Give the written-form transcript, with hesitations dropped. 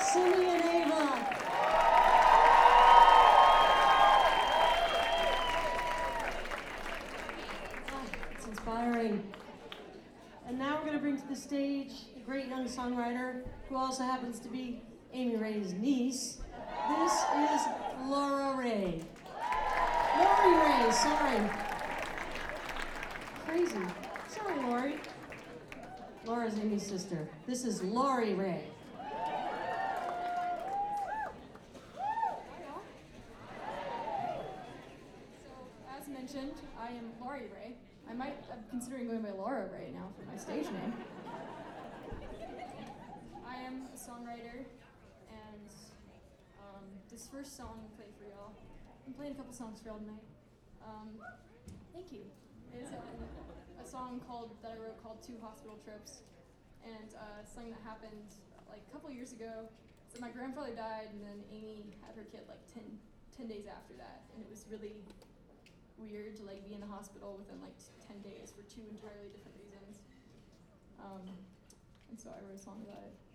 Cindy and Ava. It's inspiring. And now we're going to bring to the stage a great young songwriter who also happens to be Amy Ray's niece. This is Laura Ray. Lori Ray, sorry. Crazy. Sorry, Lori. Laura's Amy's sister. This is Lori Ray. Mentioned, I am Lori Ray. I'm considering going by Laura Ray now for my stage name. I am a songwriter, and this first song I play for y'all. I'm playing a couple songs for y'all tonight. Thank you. It's a song that I wrote called Two Hospital Trips, and something that happened like a couple years ago. So my grandfather died, and then Amy had her kid like 10 days after that, and it was really weird to like be in the hospital within like 10 days for two entirely different reasons. And so I wrote a song about it.